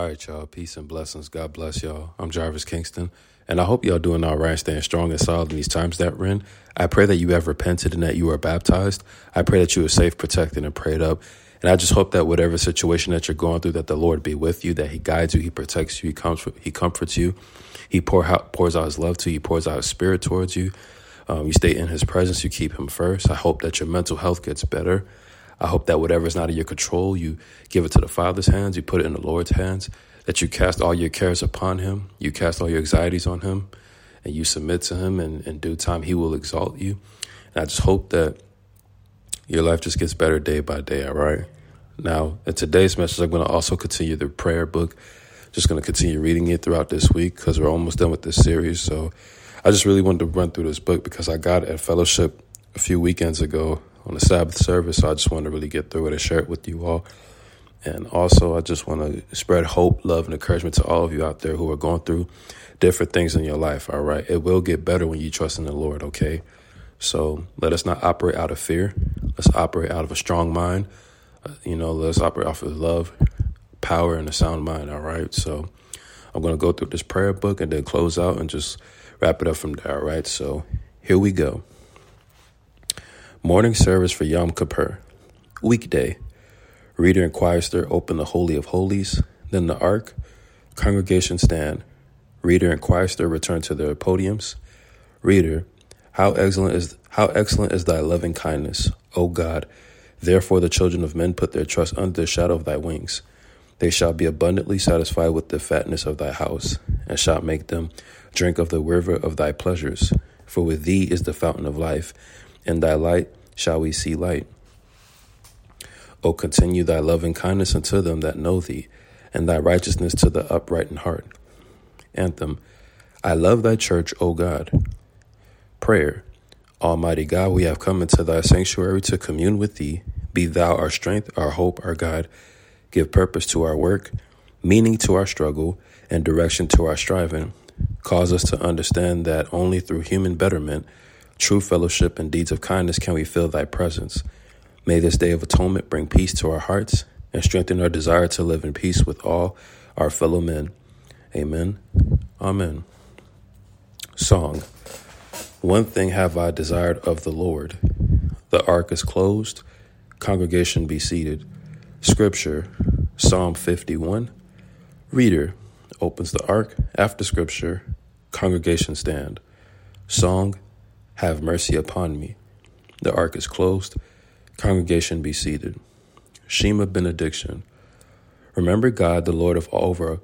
All right, y'all. Peace and blessings. God bless y'all. I'm Jarvis Kingston, and I hope y'all doing all right, staying strong and solid in these times that we're in. I pray that you have repented and that you are baptized. I pray that you are safe, protected, and prayed up. And I just hope that whatever situation that you're going through, that the Lord be with you, that he guides you, he protects you, he comforts you. He pours out his love to you. He pours out his spirit towards you. You stay in his presence. You keep him first. I hope that your mental health gets better. I hope that whatever is not in your control, you give it to the Father's hands. You put it in the Lord's hands, that you cast all your cares upon him. You cast all your anxieties on him, and you submit to him, and in due time, he will exalt you. And I just hope that your life just gets better day by day, all right? Now, in today's message, I'm going to also continue the prayer book. Just going to continue reading it throughout this week because we're almost done with this series. So I just really wanted to run through this book because I got it at fellowship a few weekends ago on the Sabbath service. So I just wanted to really get through it and share it with you all. And also, I just want to spread hope, love, and encouragement to all of you out there who are going through different things in your life, all right? It will get better when you trust in the Lord, okay? So let us not operate out of fear. Let's operate out of a strong mind. Let's operate off of love, power, and a sound mind, all right? So I'm going to go through this prayer book and then close out and just wrap it up from there, all right? So here we go. Morning service for Yom Kippur. Weekday. Reader and choirster open the Holy of Holies. Then the Ark. Congregation stand. Reader and choirster return to their podiums. Reader, how excellent is thy loving kindness, O God. Therefore the children of men put their trust under the shadow of thy wings. They shall be abundantly satisfied with the fatness of thy house, and shalt make them drink of the river of thy pleasures. For with thee is the fountain of life. In thy light shall we see light. O continue thy loving kindness unto them that know thee, and thy righteousness to the upright in heart. Anthem. I love thy church, O God. Prayer. Almighty God, we have come into thy sanctuary to commune with thee. Be thou our strength, our hope, our guide. Give purpose to our work, meaning to our struggle, and direction to our striving. Cause us to understand that only through human betterment, true fellowship, and deeds of kindness can we feel thy presence. May this day of atonement bring peace to our hearts and strengthen our desire to live in peace with all our fellow men. Amen. Amen. Song. One thing have I desired of the Lord. The ark is closed. Congregation be seated. Scripture. Psalm 51. Reader opens the ark. After scripture, congregation stand. Song. Have mercy upon me. The ark is closed. Congregation be seated. Shema benediction. Remember God the Lord over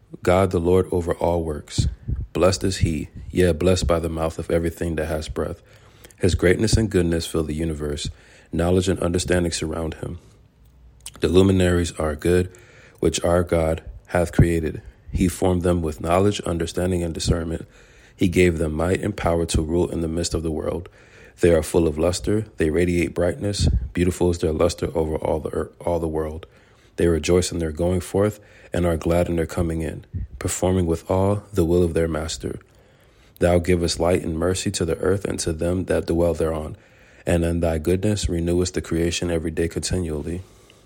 all works. Blessed is he, yea, blessed by the mouth of everything that has breath. His greatness and goodness fill the universe. Knowledge and understanding surround him. The luminaries are good, which our God hath created. He formed them with knowledge, understanding, and discernment. He gave them might and power to rule in the midst of the world. They are full of luster. They radiate brightness. Beautiful is their luster over all the world. They rejoice in their going forth and are glad in their coming in, performing with awe the will of their master. Thou givest light and mercy to the earth and to them that dwell thereon, and in thy goodness renewest the creation every day continually.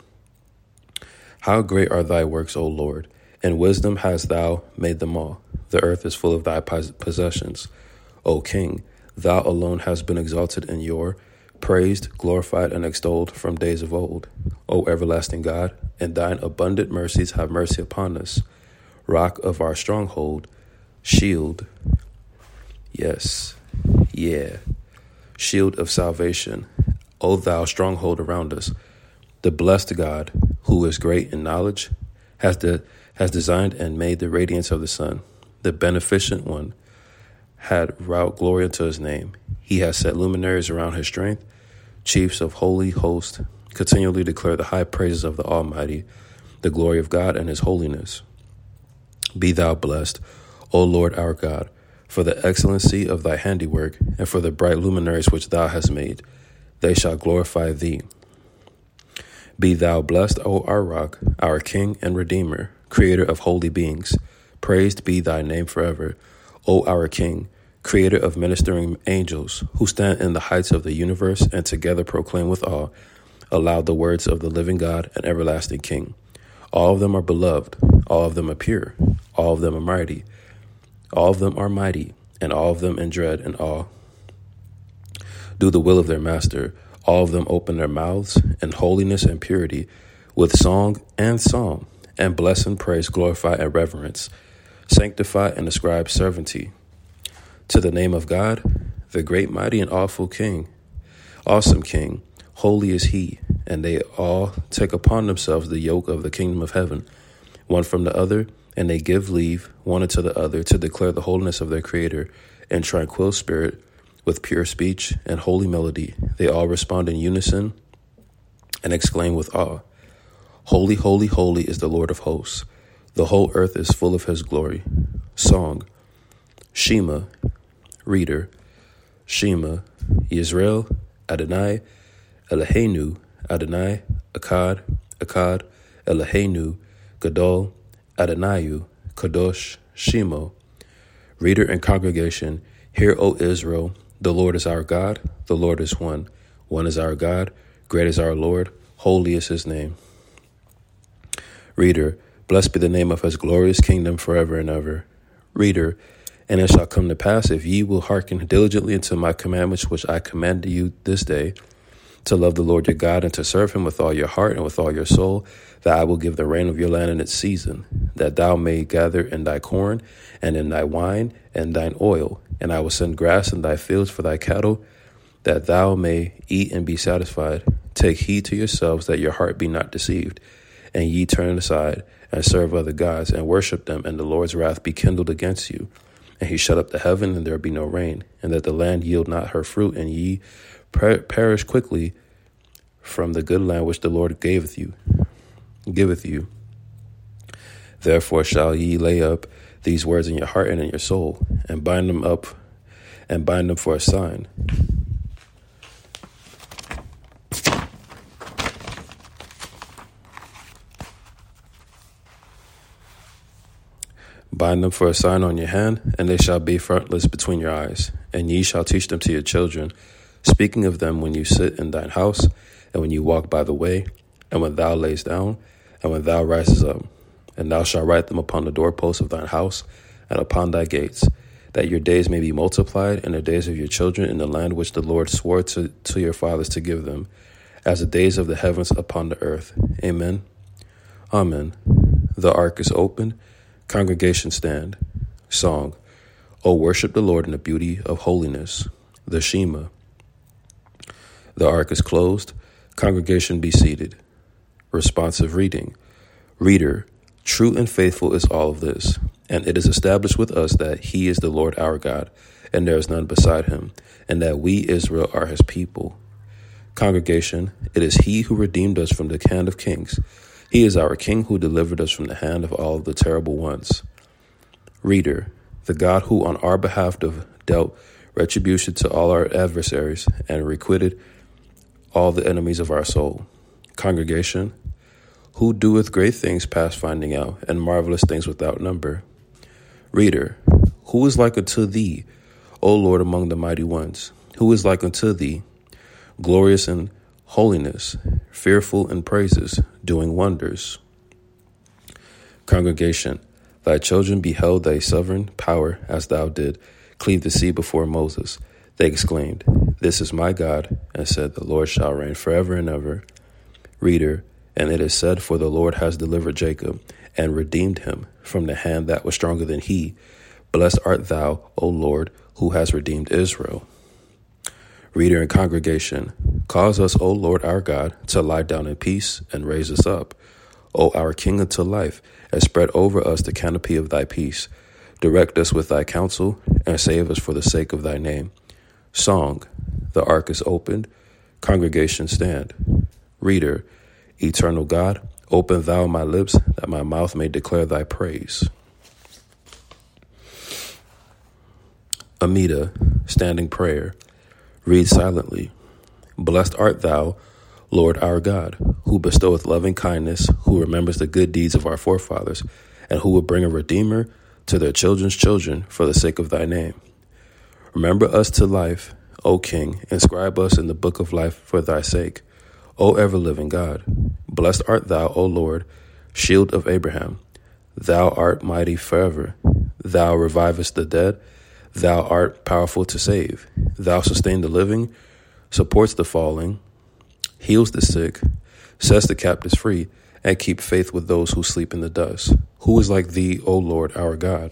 How great are thy works, O Lord! In wisdom hast thou made them all. The earth is full of thy possessions. O King, thou alone hast been exalted in yore, praised, glorified, and extolled from days of old. O everlasting God, in thine abundant mercies have mercy upon us. Rock of our stronghold, shield, shield of salvation, O thou stronghold around us. The blessed God, who is great in knowledge, has designed and made the radiance of the sun. The beneficent one had wrought glory unto his name. He has set luminaries around his strength. Chiefs of holy hosts continually declare the high praises of the Almighty, the glory of God and his holiness. Be thou blessed, O Lord our God, for the excellency of thy handiwork and for the bright luminaries which thou hast made. They shall glorify thee. Be thou blessed, O our rock, our King and Redeemer, creator of holy beings. Praised be thy name forever, O our King, creator of ministering angels, who stand in the heights of the universe and together proclaim with awe aloud the words of the living God and everlasting King. All of them are beloved. All of them are pure. All of them are mighty. All of them are mighty, and all of them in dread and awe. Do the will of their master. All of them open their mouths in holiness and purity, with song and psalm, and bless and praise, glorify and reverence, sanctify and ascribe servanty. To the name of God, the great, mighty, and awful King, awesome King, holy is he, and they all take upon themselves the yoke of the kingdom of heaven, one from the other, and they give leave one unto the other to declare the holiness of their Creator in tranquil spirit, with pure speech and holy melody. They all respond in unison and exclaim with awe, Holy, holy, holy is the Lord of hosts. The whole earth is full of his glory. Song. Shema. Reader. Shema. Yisrael. Adonai. Eloheinu. Adonai. Akkad. Akkad. Eloheinu. Gadol. Adonai. Kadosh. Shemo. Reader and congregation, hear, O Israel, the Lord is our God, the Lord is one. One is our God, great is our Lord, holy is his name. Reader, blessed be the name of his glorious kingdom forever and ever. Reader, and it shall come to pass, if ye will hearken diligently unto my commandments which I command you this day, to love the Lord your God and to serve him with all your heart and with all your soul, that I will give the rain of your land in its season, that thou may gather in thy corn and in thy wine and thine oil, and I will send grass in thy fields for thy cattle, that thou may eat and be satisfied. Take heed to yourselves that your heart be not deceived, and ye turn aside and serve other gods and worship them, and the Lord's wrath be kindled against you. And he shut up the heaven, and there be no rain, and that the land yield not her fruit, and ye perish quickly from the good land which the Lord giveth you. Therefore shall ye lay up these words in your heart and in your soul, and bind them up, and bind them for a sign. Bind them for a sign on your hand, and they shall be frontlets between your eyes. And ye shall teach them to your children, speaking of them when you sit in thine house, and when you walk by the way, and when thou layest down, and when thou risest up. And thou shalt write them upon the doorposts of thine house, and upon thy gates, that your days may be multiplied, and the days of your children in the land which the Lord swore to your fathers to give them, as the days of the heavens upon the earth. Amen. Amen. The ark is opened. Congregation stand. Song. O worship the Lord in the beauty of holiness. The Shema. The ark is closed. Congregation be seated. Responsive reading. Reader, true and faithful is all of this, and it is established with us that he is the Lord our God, and there is none beside him, and that we, Israel, are his people. Congregation, it is he who redeemed us from the hand of kings. He is our king who delivered us from the hand of all of the terrible ones. Reader, the God who on our behalf dealt retribution to all our adversaries and requited all the enemies of our soul. Congregation, who doeth great things past finding out, and marvelous things without number. Reader, who is like unto thee, O Lord, among the mighty ones? Who is like unto thee, glorious in holiness, fearful in praises, doing wonders? Congregation, thy children beheld thy sovereign power as thou did cleave the sea before Moses. They exclaimed, This is my God, and said, The Lord shall reign forever and ever. Reader, and it is said, For the Lord has delivered Jacob, and redeemed him from the hand that was stronger than he. Blessed art thou, O Lord, who has redeemed Israel. Reader and congregation, cause us, O Lord our God, to lie down in peace, and raise us up, O our King unto life, and spread over us the canopy of thy peace. Direct us with thy counsel, and save us for the sake of thy name. Song. The ark is opened. Congregation stand. Reader, eternal God, open thou my lips, that my mouth may declare thy praise. Amida, standing prayer. Read silently. Blessed art thou, Lord our God, who bestoweth loving kindness, who remembers the good deeds of our forefathers, and who will bring a redeemer to their children's children for the sake of thy name. Remember us to life, O King, inscribe us in the book of life for thy sake, O ever-living God. Blessed art thou, O Lord, Shield of Abraham, thou art mighty forever. Thou revivest the dead. Thou art powerful to save. Thou sustain the living, supports the falling, heals the sick, sets the captives free, and keep faith with those who sleep in the dust. Who is like thee, O Lord our God?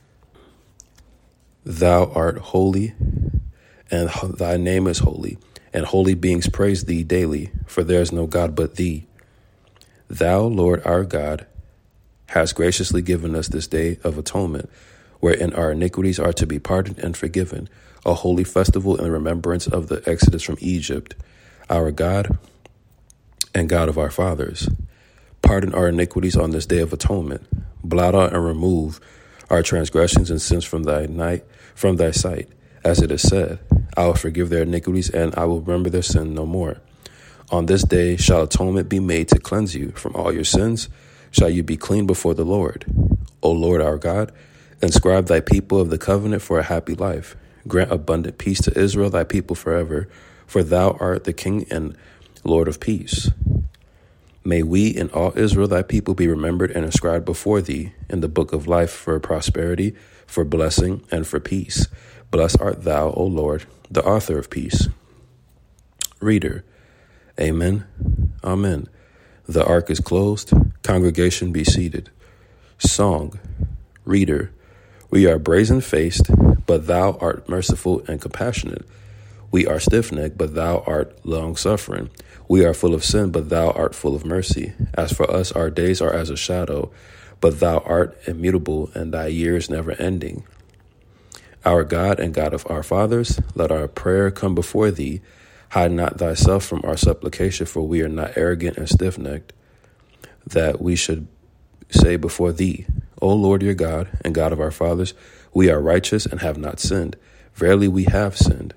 Thou art holy, and thy name is holy, and holy beings praise thee daily, for there is no God but thee. Thou, Lord our God, hast graciously given us this day of atonement, wherein our iniquities are to be pardoned and forgiven, a holy festival in remembrance of the exodus from Egypt, our God and God of our fathers. Pardon our iniquities on this day of atonement. Blot out and remove our transgressions and sins from thy sight. As it is said, I will forgive their iniquities and I will remember their sin no more. On this day shall atonement be made to cleanse you from all your sins. Shall you be clean before the Lord. O Lord our God, inscribe thy people of the covenant for a happy life. Grant abundant peace to Israel, thy people forever, for thou art the King and Lord of peace. May we and all Israel, thy people, be remembered and inscribed before thee in the book of life for prosperity, for blessing, and for peace. Blessed art thou, O Lord, the author of peace. Reader, Amen. Amen. The ark is closed. Congregation be seated. Song. Reader, we are brazen-faced, but thou art merciful and compassionate. We are stiff-necked, but thou art long-suffering. We are full of sin, but thou art full of mercy. As for us, our days are as a shadow, but thou art immutable, and thy years never ending. Our God and God of our fathers, let our prayer come before thee. Hide not thyself from our supplication, for we are not arrogant and stiff-necked, that we should say before thee, O Lord your God and God of our fathers, we are righteous and have not sinned. Verily we have sinned.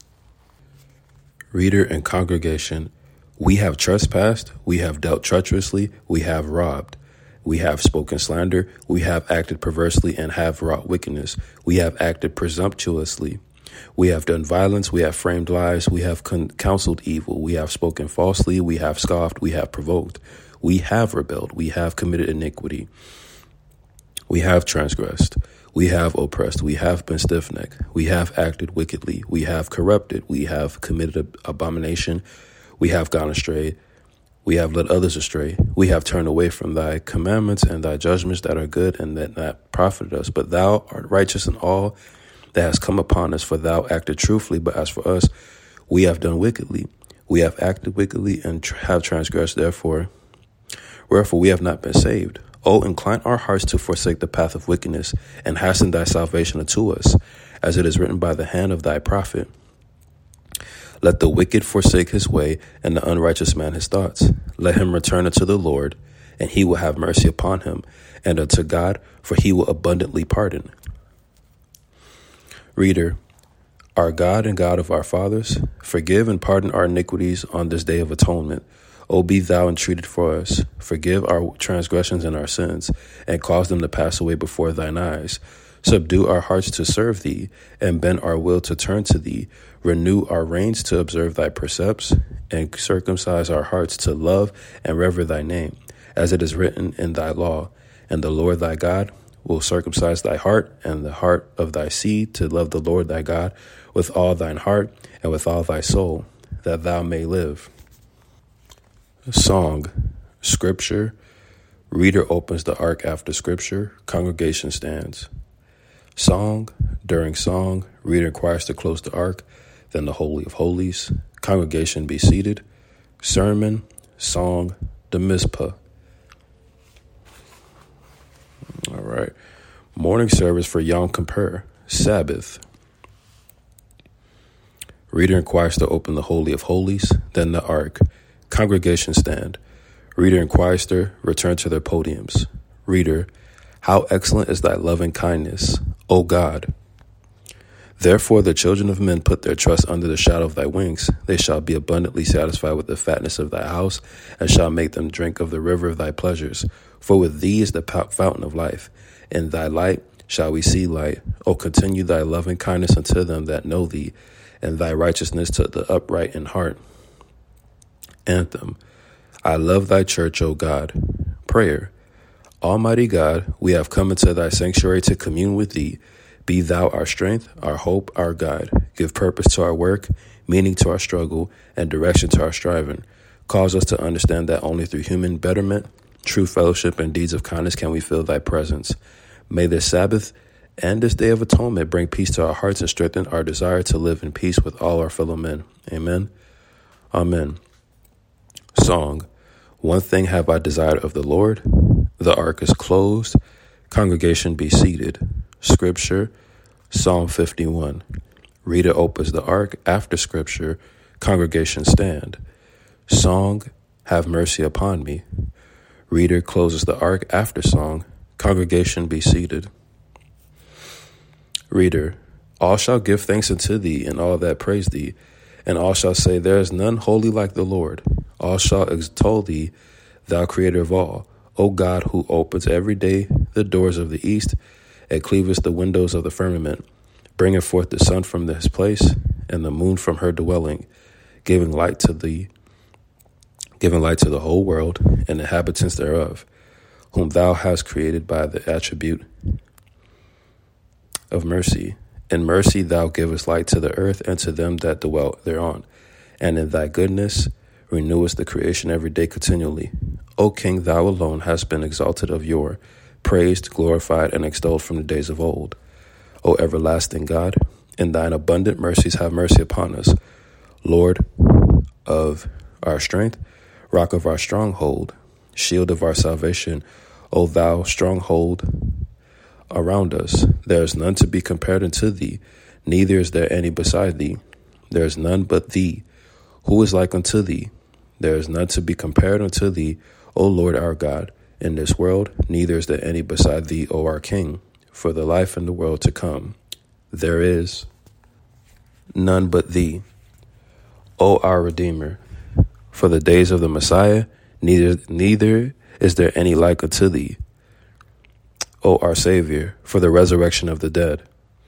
Reader and congregation, we have trespassed, we have dealt treacherously, we have robbed. We have spoken slander, we have acted perversely and have wrought wickedness. We have acted presumptuously. We have done violence, we have framed lies, we have counseled evil, we have spoken falsely, we have scoffed, we have provoked. We have rebelled, we have committed iniquity. We have transgressed, we have oppressed, we have been stiff-necked, we have acted wickedly, we have corrupted, we have committed abomination, we have gone astray, we have led others astray, we have turned away from thy commandments and thy judgments that are good and that not profited us. But thou art righteous in all that has come upon us, for thou acted truthfully, but as for us, we have done wickedly. We have acted wickedly and have transgressed, wherefore we have not been saved. O incline our hearts to forsake the path of wickedness, and hasten thy salvation unto us, as it is written by the hand of thy prophet. Let the wicked forsake his way, and the unrighteous man his thoughts. Let him return unto the Lord, and he will have mercy upon him, and unto God, for he will abundantly pardon. Reader, our God and God of our fathers, forgive and pardon our iniquities on this day of atonement. O be thou entreated for us. Forgive our transgressions and our sins, and cause them to pass away before thine eyes. Subdue our hearts to serve thee, and bend our will to turn to thee. Renew our reins to observe thy precepts, and circumcise our hearts to love and revere thy name, as it is written in thy law. And the Lord thy God will circumcise thy heart and the heart of thy seed to love the Lord thy God with all thine heart and with all thy soul, that thou may live. Song. Scripture. Reader opens the ark after scripture. Congregation stands. Song. During song, reader inquires to close the ark, then the Holy of Holies. Congregation be seated. Sermon. Song. The Mizpah. All right. Morning service for Yom Kippur. Sabbath. Reader inquires to open the Holy of Holies, then the ark. Congregation stand. Reader and chorister return to their podiums. Reader, how excellent is thy loving kindness, O God! Therefore the children of men put their trust under the shadow of thy wings. They shall be abundantly satisfied with the fatness of thy house, and shall make them drink of the river of thy pleasures. For with thee is the fountain of life. In thy light shall we see light. O continue thy loving kindness unto them that know thee, and thy righteousness to the upright in heart. Anthem. I love thy church, O God. Prayer. Almighty God, we have come into thy sanctuary to commune with thee. Be thou our strength, our hope, our guide. Give purpose to our work, meaning to our struggle, and direction to our striving. Cause us to understand that only through human betterment, true fellowship, and deeds of kindness can we feel thy presence. May this Sabbath and this day of atonement bring peace to our hearts and strengthen our desire to live in peace with all our fellow men. Amen. Amen. Song. One thing have I desired of the Lord. The ark is closed. Congregation be seated. Scripture. Psalm 51. Reader opens the ark after scripture. Congregation stand. Song. Have mercy upon me. Reader closes the ark after song. Congregation be seated. Reader. All shall give thanks unto thee, and all that praise thee, and all shall say, there is none holy like the Lord. All shall extol thee, thou creator of all, O God, who opens every day the doors of the east, and cleavest the windows of the firmament, bringing forth the sun from his place, and the moon from her dwelling, giving light to the whole world, and inhabitants thereof, whom thou hast created by the attribute of mercy. In mercy thou givest light to the earth and to them that dwell thereon, and in thy goodness renewest the creation every day continually. O King, thou alone hast been exalted of yore, praised, glorified, and extolled from the days of old. O everlasting God, in thine abundant mercies have mercy upon us. Lord of our strength, rock of our stronghold, shield of our salvation, O thou stronghold around us. There is none to be compared unto thee, neither is there any beside thee. There is none but thee. Who is like unto thee? There is none to be compared unto thee, O Lord our God, in this world, neither is there any beside thee, O our King, for the life and the world to come. There is none but thee, O our Redeemer. For the days of the Messiah, neither is there any like unto thee, O our Savior, for the resurrection of the dead.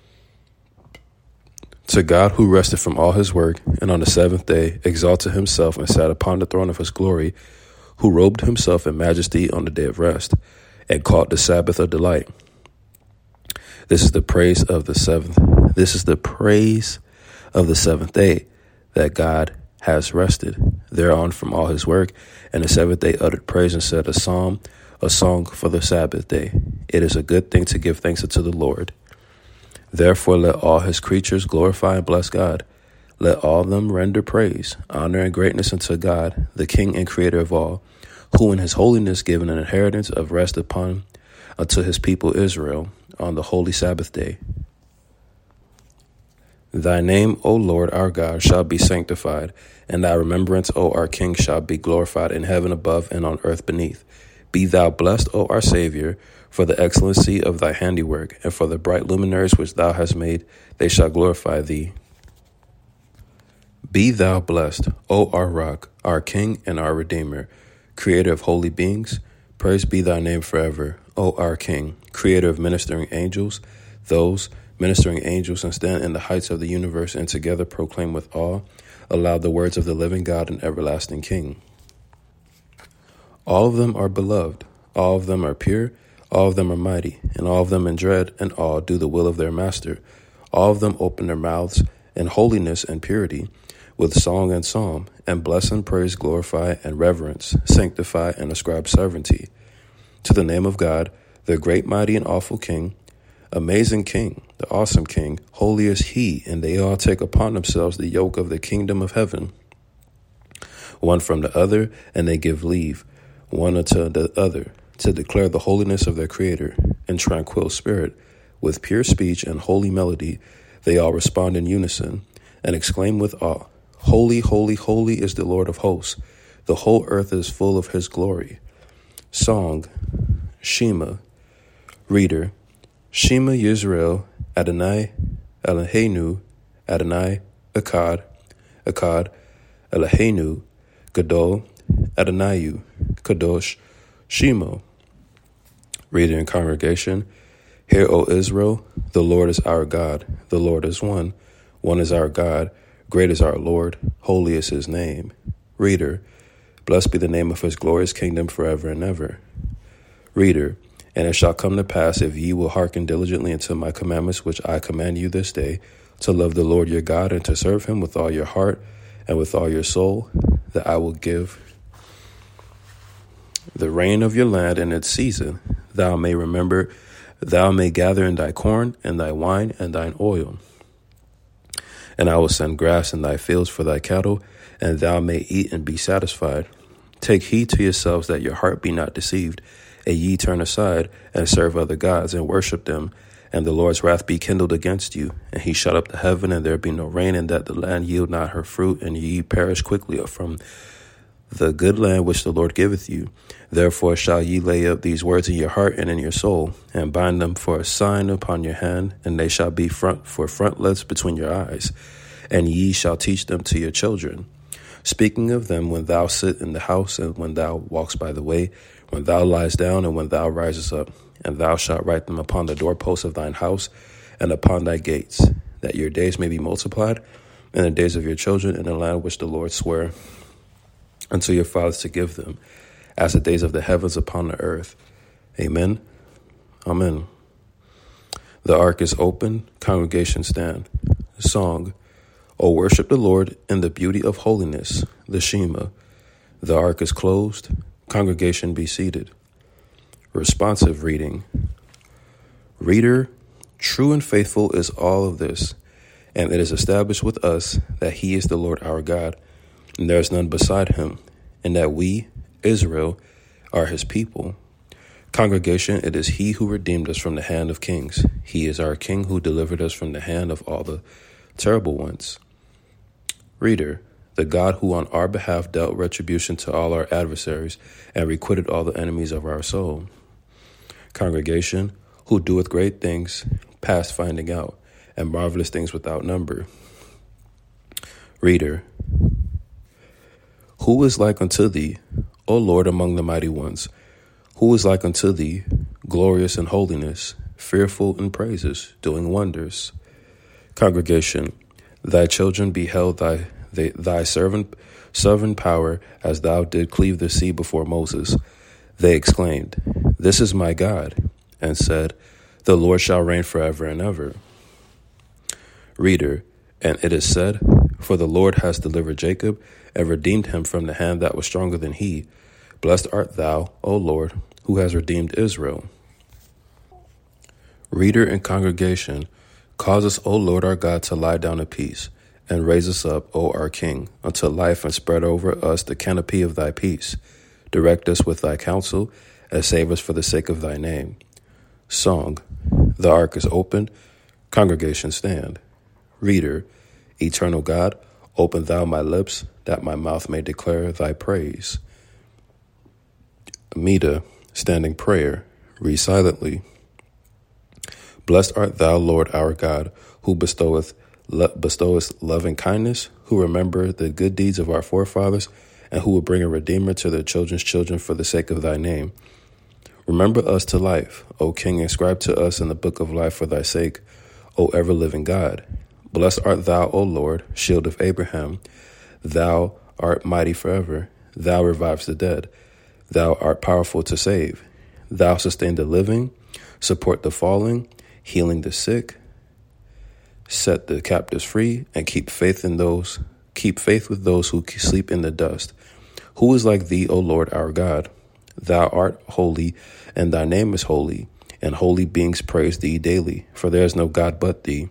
To God who rested from all his work, and on the seventh day exalted himself and sat upon the throne of his glory, who robed himself in majesty on the day of rest, and called the Sabbath a delight. This is the praise of the seventh. This is the praise of the seventh day, that God has rested thereon from all his work, and the seventh day uttered praise and said a song for the Sabbath day. It is a good thing to give thanks unto the Lord. Therefore let all his creatures glorify and bless God. Let all them render praise, honor, and greatness unto God, the King and Creator of all, who in his holiness gave an inheritance of rest unto his people Israel on the holy Sabbath day. Thy name, O Lord our God, shall be sanctified, and thy remembrance, O our King, shall be glorified in heaven above and on earth beneath. Be thou blessed, O our Savior, for the excellency of thy handiwork, and for the bright luminaries which thou hast made, they shall glorify thee. Be thou blessed, O our Rock, our King and our Redeemer, Creator of holy beings. Praise be thy name forever, O our King, Creator of ministering angels, those ministering angels and stand in the heights of the universe and together proclaim with awe aloud the words of the living God and everlasting King. All of them are beloved, all of them are pure, all of them are mighty, and all of them in dread and awe do the will of their master. All of them open their mouths in holiness and purity, with song and psalm, and bless and praise, glorify and reverence, sanctify and ascribe sovereignty to the name of God, the great, mighty, and awful King, amazing King, the awesome King, holy is he, and they all take upon themselves the yoke of the kingdom of heaven, one from the other, and they give leave, one unto the other, to declare the holiness of their Creator. In tranquil spirit, with pure speech and holy melody, they all respond in unison and exclaim with awe, Holy, holy, holy is the Lord of hosts. The whole earth is full of his glory. Song. Shema. Reader. Shema Yisrael, Adonai, Eloheinu, Adonai, Echad, Echad, Eloheinu, Gadol, Adonai, Kadosh, Shema. Reader in congregation. Hear, O Israel, the Lord is our God, the Lord is one is our God, great is our Lord, holy is his name. Reader. Blessed be the name of his glorious kingdom forever and ever. Reader, and it shall come to pass, if ye will hearken diligently unto my commandments, which I command you this day, to love the Lord your God and to serve him with all your heart and with all your soul, that I will give the rain of your land in its season. Thou may gather in thy corn and thy wine and thine oil. And I will send grass in thy fields for thy cattle, and thou may eat and be satisfied. Take heed to yourselves that your heart be not deceived, and ye turn aside and serve other gods and worship them, and the Lord's wrath be kindled against you, and he shut up the heaven, and there be no rain, and that the land yield not her fruit, and ye perish quickly from the good land which the Lord giveth you. Therefore shall ye lay up these words in your heart and in your soul, and bind them for a sign upon your hand, and they shall be for frontlets between your eyes, and ye shall teach them to your children. Speaking of them when thou sit in the house, and when thou walkest by the way, when thou liest down, and when thou risest up. And thou shalt write them upon the doorposts of thine house, and upon thy gates, that your days may be multiplied, and the days of your children in the land which the Lord sware unto your fathers to give them, as the days of the heavens upon the earth. Amen. Amen. The ark is open, congregation stand. Song. O worship the Lord in the beauty of holiness, the Shema. The ark is closed, congregation be seated. Responsive reading. Reader, true and faithful is all of this, and it is established with us that he is the Lord our God, and there is none beside him, and that we, Israel, are his people. Congregation, it is he who redeemed us from the hand of kings. He is our king who delivered us from the hand of all the terrible ones. Reader, the God who on our behalf dealt retribution to all our adversaries and requited all the enemies of our soul. Congregation, who doeth great things, past finding out, and marvelous things without number. Reader, who is like unto thee, O Lord, among the mighty ones? Who is like unto thee, glorious in holiness, fearful in praises, doing wonders? Congregation, thy children beheld thy sovereign power, as thou did cleave the sea before Moses. They exclaimed, This is my God, and said, The Lord shall reign forever and ever. Reader, and it is said, For the Lord has delivered Jacob, and redeemed him from the hand that was stronger than he. Blessed art thou, O Lord, who has redeemed Israel. Reader and congregation, cause us, O Lord our God, to lie down in peace, and raise us up, O our King, unto life, and spread over us the canopy of thy peace. Direct us with thy counsel, and save us for the sake of thy name. Song. The ark is opened, congregation stand. Reader, eternal God, open thou my lips, that my mouth may declare thy praise. Amida, standing prayer, read silently. Blessed art thou, Lord our God, who bestowest loving kindness, who remember the good deeds of our forefathers, and who will bring a redeemer to their children's children for the sake of thy name. Remember us to life, O King, inscribe to us in the book of life for thy sake, O ever-living God. Blessed art thou, O Lord, shield of Abraham. Thou art mighty forever. Thou revivest the dead. Thou art powerful to save. Thou sustain the living, support the falling, healing the sick, set the captives free, and keep faith with those who sleep in the dust. Who is like thee, O Lord our God? Thou art holy, and thy name is holy, and holy beings praise thee daily, for there is no God but thee.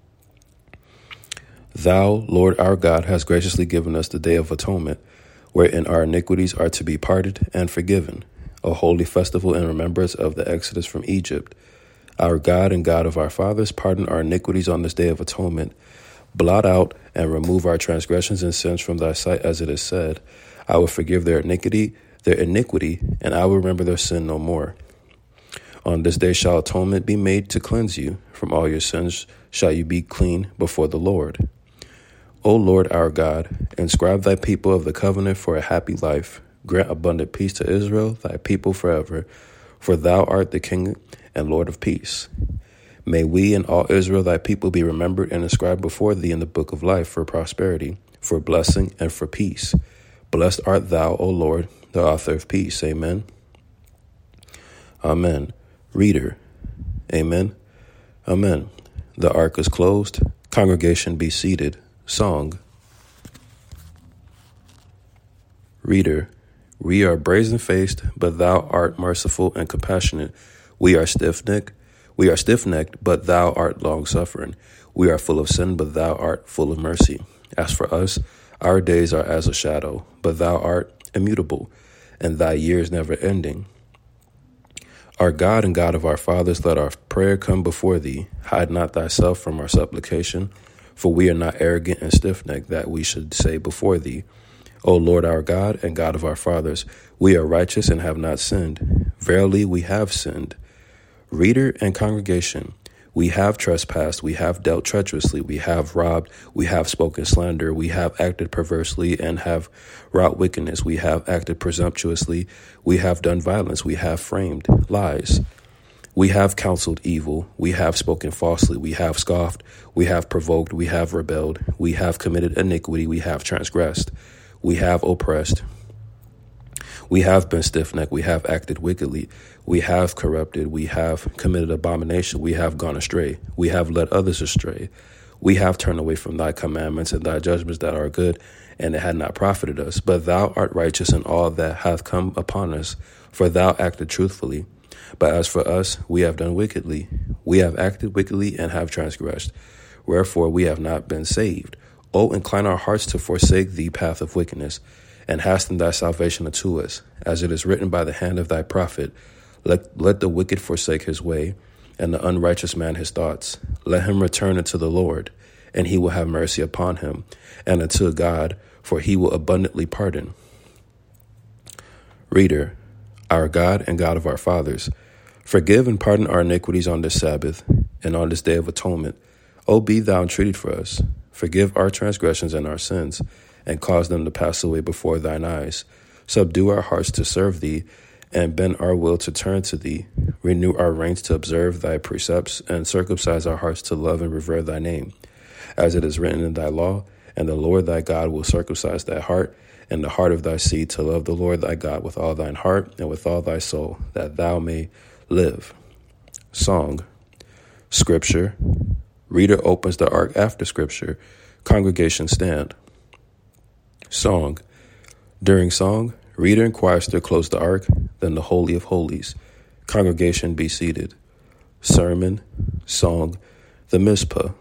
Thou, Lord our God, hast graciously given us the day of atonement, wherein our iniquities are to be parted and forgiven, a holy festival in remembrance of the exodus from Egypt. Our God and God of our fathers, pardon our iniquities on this day of atonement. Blot out and remove our transgressions and sins from thy sight, as it is said, I will forgive their iniquity, and I will remember their sin no more. On this day shall atonement be made to cleanse you. From all your sins shall you be clean before the Lord. O Lord our God, inscribe thy people of the covenant for a happy life. Grant abundant peace to Israel, thy people forever. For thou art the King and Lord of peace. May we and all Israel, thy people, be remembered and inscribed before thee in the book of life for prosperity, for blessing, and for peace. Blessed art thou, O Lord, the author of peace. Amen. Amen. Reader. Amen. Amen. The ark is closed. Congregation be seated. Song. Reader. We are brazen-faced, but thou art merciful and compassionate. We are stiff-necked, but thou art long-suffering. We are full of sin, but thou art full of mercy. As for us, our days are as a shadow, but thou art immutable, and thy years never ending. Our God and God of our fathers, let our prayer come before thee. Hide not thyself from our supplication, for we are not arrogant and stiff-necked, that we should say before thee, O Lord our God and God of our fathers, we are righteous and have not sinned. Verily we have sinned. Reader and congregation, we have trespassed, we have dealt treacherously, we have robbed, we have spoken slander, we have acted perversely and have wrought wickedness, we have acted presumptuously, we have done violence, we have framed lies. We have counseled evil, we have spoken falsely, we have scoffed, we have provoked, we have rebelled, we have committed iniquity, we have transgressed. We have oppressed. We have been stiff-necked. We have acted wickedly. We have corrupted. We have committed abomination. We have gone astray. We have led others astray. We have turned away from thy commandments and thy judgments that are good, and it had not profited us. But thou art righteous in all that hath come upon us, for thou acted truthfully. But as for us, we have done wickedly. We have acted wickedly and have transgressed. Wherefore we have not been saved. O incline our hearts to forsake the path of wickedness, and hasten thy salvation unto us. As it is written by the hand of thy prophet, let the wicked forsake his way, and the unrighteous man his thoughts. Let him return unto the Lord, and he will have mercy upon him, and unto God, for he will abundantly pardon. Reader, our God and God of our fathers, forgive and pardon our iniquities on this Sabbath, and on this day of atonement. O be thou entreated for us. Forgive our transgressions and our sins, and cause them to pass away before thine eyes. Subdue our hearts to serve thee, and bend our will to turn to thee. Renew our reins to observe thy precepts, and circumcise our hearts to love and revere thy name. As it is written in thy law, and the Lord thy God will circumcise thy heart, and the heart of thy seed to love the Lord thy God with all thine heart and with all thy soul, that thou may live. Song. Scripture. Reader opens the ark after Scripture. Congregation stand. Song. During song, reader and chorister close the ark, then the Holy of Holies. Congregation be seated. Sermon. Song. The Mizpah.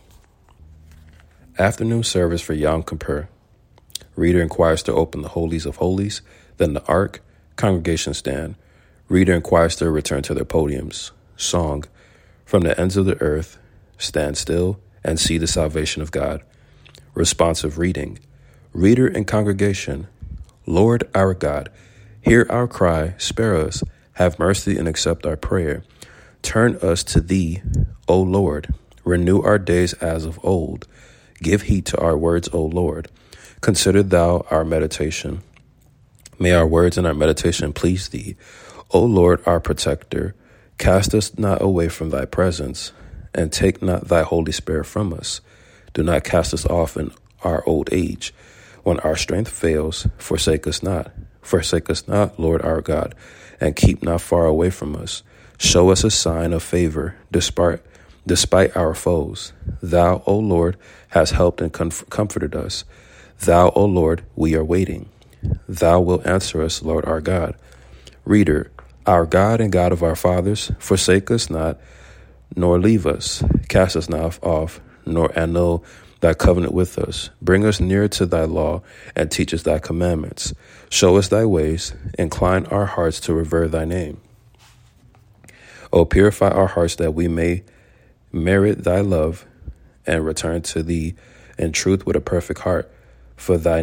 Afternoon service for Yom Kippur. Reader and chorister open the Holies of Holies, then the ark. Congregation stand. Reader and chorister return to their podiums. Song. From the ends of the earth, stand still and see the salvation of God. Responsive reading. Reader and congregation. Lord our God, hear our cry, spare us, have mercy and accept our prayer. Turn us to thee, O Lord. Renew our days as of old. Give heed to our words, O Lord. Consider thou our meditation. May our words and our meditation please thee. O Lord, our protector, cast us not away from thy presence, and take not thy Holy Spirit from us. Do not cast us off in our old age. When our strength fails, forsake us not. Forsake us not, Lord our God, and keep not far away from us. Show us a sign of favor, despite our foes. Thou, O Lord, hast helped and comforted us. Thou, O Lord, we are waiting. Thou wilt answer us, Lord our God. Reader, our God and God of our fathers, forsake us not, nor leave us. Cast us not off, nor annul thy covenant with us. Bring us near to thy law, and teach us thy commandments. Show us thy ways. Incline our hearts to revere thy name. O purify our hearts that we may merit thy love, and return to thee in truth with a perfect heart, for thy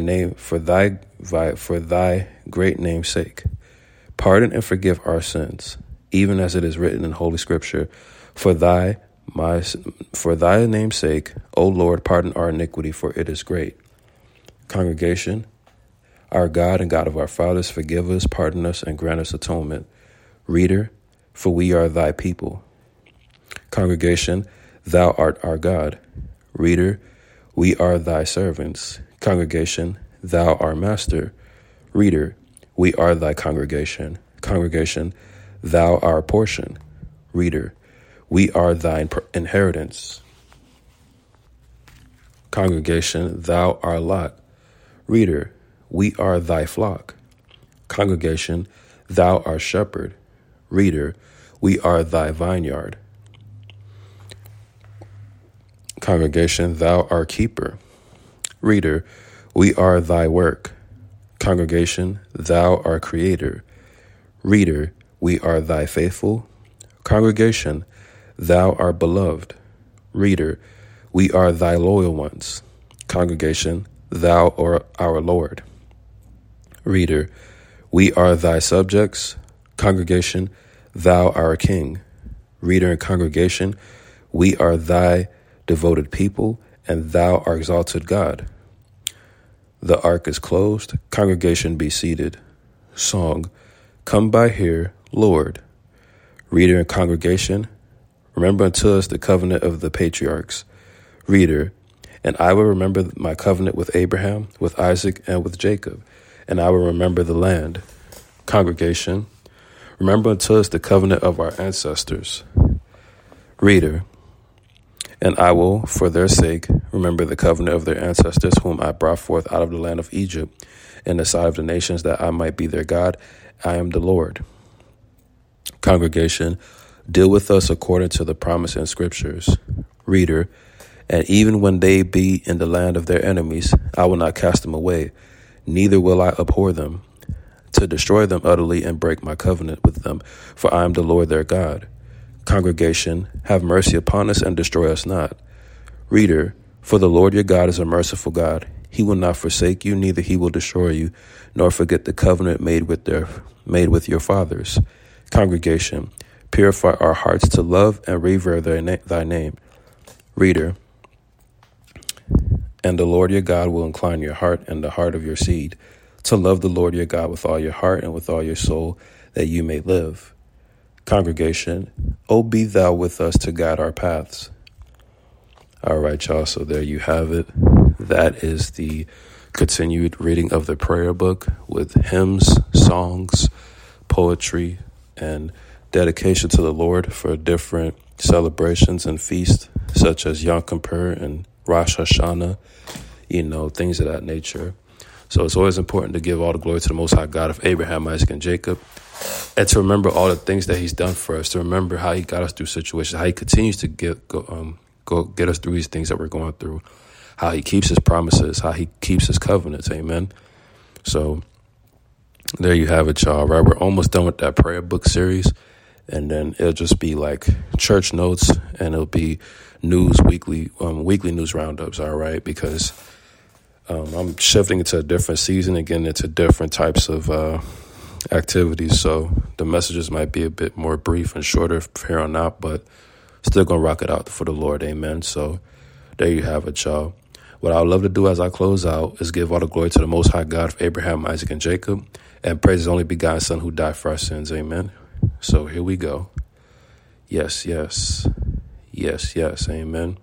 great name's sake. Pardon and forgive our sins, even as it is written in Holy Scripture. For thy name's sake, O Lord, pardon our iniquity, for it is great. Congregation, our God and God of our fathers, forgive us, pardon us, and grant us atonement. Reader, for we are thy people. Congregation, thou art our God. Reader, we are thy servants. Congregation, thou our master. Reader, we are thy congregation. Congregation, thou our portion. Reader, we are thine inheritance. Congregation, thou our lot. Reader, we are thy flock. Congregation, thou our shepherd. Reader, we are thy vineyard. Congregation, thou our keeper. Reader, we are thy work. Congregation, thou our creator. Reader, we are thy faithful. Congregation, thou our beloved. Reader, we are thy loyal ones. Congregation, thou are our Lord. Reader, we are thy subjects. Congregation, thou our king. Reader and congregation, we are thy devoted people, and thou our exalted God. The ark is closed. Congregation, be seated. Song, come by here, Lord. Reader and congregation, remember unto us the covenant of the patriarchs. Reader, and I will remember my covenant with Abraham, with Isaac, and with Jacob, and I will remember the land. Congregation, remember unto us the covenant of our ancestors. Reader, and I will, for their sake, remember the covenant of their ancestors, whom I brought forth out of the land of Egypt, in the sight of the nations, that I might be their God. I am the Lord. Congregation, deal with us according to the promise in scriptures. Reader, and even when they be in the land of their enemies, I will not cast them away, neither will I abhor them, to destroy them utterly and break my covenant with them, for I am the Lord their God. Congregation, have mercy upon us and destroy us not. Reader, for the Lord your God is a merciful God. He will not forsake you, neither he will destroy you, nor forget the covenant made with your fathers. Congregation, purify our hearts to love and revere thy name. Reader, and the Lord your God will incline your heart and the heart of your seed to love the Lord your God with all your heart and with all your soul, that you may live. Congregation, O be thou with us to guide our paths. All right, y'all. So there you have it. That is the continued reading of the prayer book with hymns, songs, poetry, and dedication to the Lord for different celebrations and feasts, such as Yom Kippur and Rosh Hashanah, things of that nature. So it's always important to give all the glory to the Most High God of Abraham, Isaac, and Jacob, and to remember all the things that he's done for us, to remember how he got us through situations, how he continues to get us through these things that we're going through, how he keeps his promises, how he keeps his covenants. Amen. So there you have it, y'all. Right, we're almost done with that prayer book series, and then it'll just be like church notes, and it'll be weekly news roundups. All right, because I'm shifting into a different season again, into different types of activities. So the messages might be a bit more brief and shorter from here on out, but still gonna rock it out for the Lord. Amen. So there you have it, y'all. What I would love to do as I close out is give all the glory to the Most High God of Abraham, Isaac, and Jacob, and praise his only begotten Son who died for our sins. Amen. So here we go. Yes, yes. Yes, yes. Amen.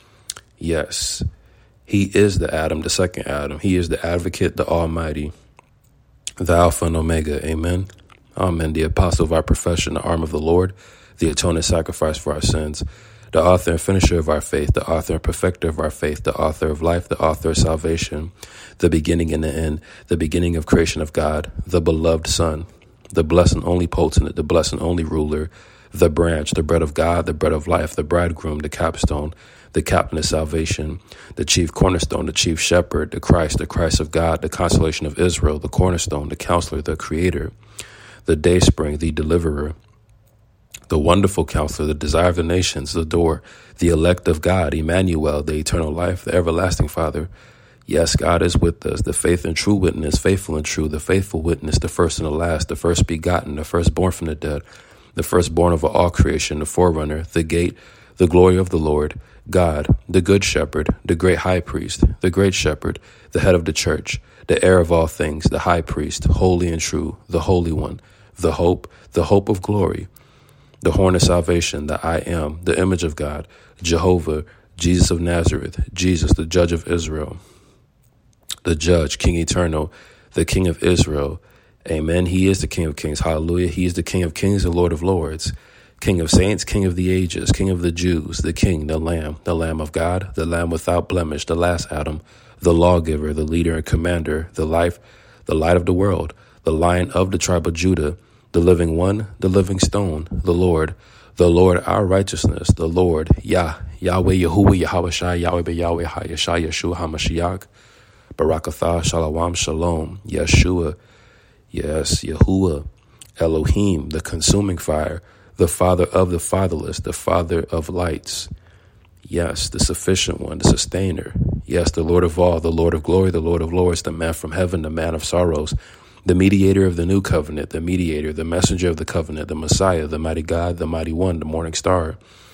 Yes. He is the Adam, the second Adam. He is the advocate, the Almighty, the Alpha and Omega. Amen. Amen. The apostle of our profession, the arm of the Lord, the atoning sacrifice for our sins, the author and finisher of our faith, the author and perfecter of our faith, the author of life, the author of salvation, the beginning and the end, the beginning of creation of God, the beloved Son, the blessed and only potentate, the blessed and only ruler, the branch, the bread of God, the bread of life, the bridegroom, the capstone, the captain of salvation, the chief cornerstone, the chief shepherd, the Christ of God, the consolation of Israel, the cornerstone, the counselor, the creator, the dayspring, the deliverer, the wonderful counselor, the desire of the nations, the door, the elect of God, Emmanuel, the eternal life, the everlasting Father. Yes, God is with us, the faith and true witness, faithful and true, the faithful witness, the first and the last, the first begotten, the firstborn from the dead, the firstborn of all creation, the forerunner, the gate, the glory of the Lord, God, the good shepherd, the great high priest, the great shepherd, the head of the church, the heir of all things, the high priest, holy and true, the holy one, the hope of glory, the horn of salvation, the I am, the image of God, Jehovah, Jesus of Nazareth, Jesus, the judge of Israel, the Judge, King Eternal, the King of Israel. Amen. He is the King of Kings. Hallelujah. He is the King of Kings and Lord of Lords. King of saints, King of the ages, King of the Jews, the King, the Lamb of God, the Lamb without blemish, the last Adam, the lawgiver, the leader and commander, the life, the light of the world, the Lion of the tribe of Judah, the living one, the living stone, the Lord our righteousness, the Lord, Yahweh, Yahuwah, Yahweh Shai, Yahweh Be Yahweh, HaYeshai, Yeshua, HaMashiach, Barakatha, Shalom, Shalom, Yeshua, yes, Yahuwah, Elohim, the consuming fire, the Father of the fatherless, the Father of lights. Yes, the sufficient one, the sustainer. Yes, the Lord of all, the Lord of glory, the Lord of lords, the man from heaven, the man of sorrows, the mediator of the new covenant, the mediator, the messenger of the covenant, the Messiah, the mighty God, the mighty one, the morning star,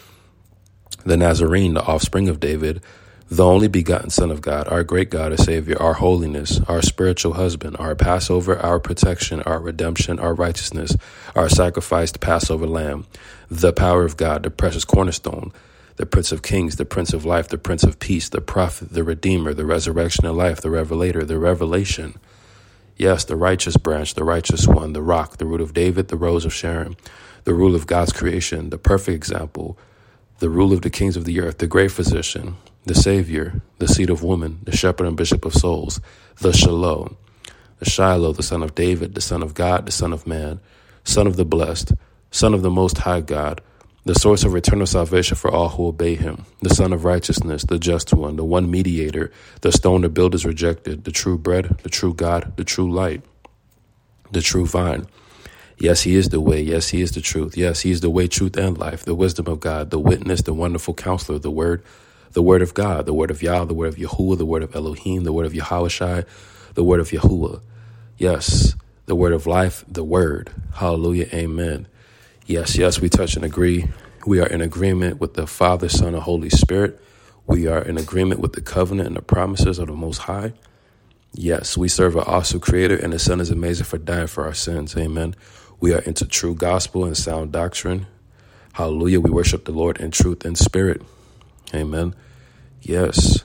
the Nazarene, the offspring of David, the only begotten Son of God, our great God and Savior, our holiness, our spiritual husband, our Passover, our protection, our redemption, our righteousness, our sacrificed Passover lamb, the power of God, the precious cornerstone, the Prince of Kings, the Prince of Life, the Prince of Peace, the Prophet, the Redeemer, the resurrection and life, the Revelator, the revelation. Yes, the righteous branch, the righteous one, the rock, the root of David, the rose of Sharon, the rule of God's creation, the perfect example, the rule of the kings of the earth, the great physician, the Savior, the seed of woman, the shepherd and bishop of souls, the Shalom, the Shiloh, the Son of David, the Son of God, the Son of Man, Son of the blessed, Son of the Most High God, the source of eternal salvation for all who obey him, the Son of righteousness, the just one, the one mediator, the stone the builders rejected, the true bread, the true God, the true light, the true vine. Yes, he is the way. Yes, he is the truth. Yes, he is the way, truth, and life, the wisdom of God, the witness, the wonderful counselor, the word of God, the word of Yah, the word of Yahuwah, the word of Elohim, the word of Yahushai, the word of Yahuwah. Yes, the word of life, the word. Hallelujah. Amen. Yes, we touch and agree. We are in agreement with the Father, Son, and Holy Spirit. We are in agreement with the covenant and the promises of the Most High. Yes, we serve an awesome Creator, and the Son is amazing for dying for our sins. Amen. We are into true gospel and sound doctrine. Hallelujah. We worship the Lord in truth and spirit. Amen. Yes.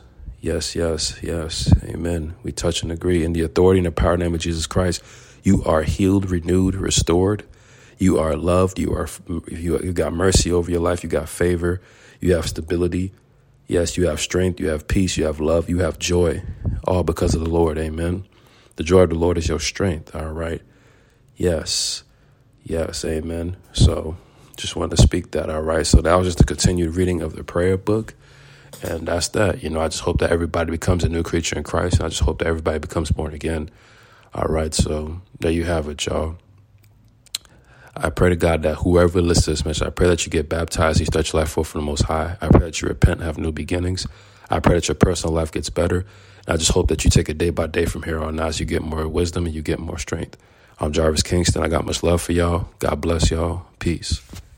Amen. We touch and agree. In the authority and the power name of Jesus Christ, you are healed, renewed, restored. You are loved. You got mercy over your life. You got favor. You have stability. Yes, you have strength. You have peace. You have love. You have joy. All because of the Lord. Amen. The joy of the Lord is your strength. All right. Yes. Amen. So just wanted to speak that. All right. So that was just a continued reading of the prayer book. And that's that. I just hope that everybody becomes a new creature in Christ. And I just hope that everybody becomes born again. All right. So there you have it, y'all. I pray to God that whoever listens to this message, I pray that you get baptized, you start your life forth from the Most High. I pray that you repent and have new beginnings. I pray that your personal life gets better. And I just hope that you take it day by day from here on out as you get more wisdom and you get more strength. I'm Jarvis Kingston. I got much love for y'all. God bless y'all. Peace.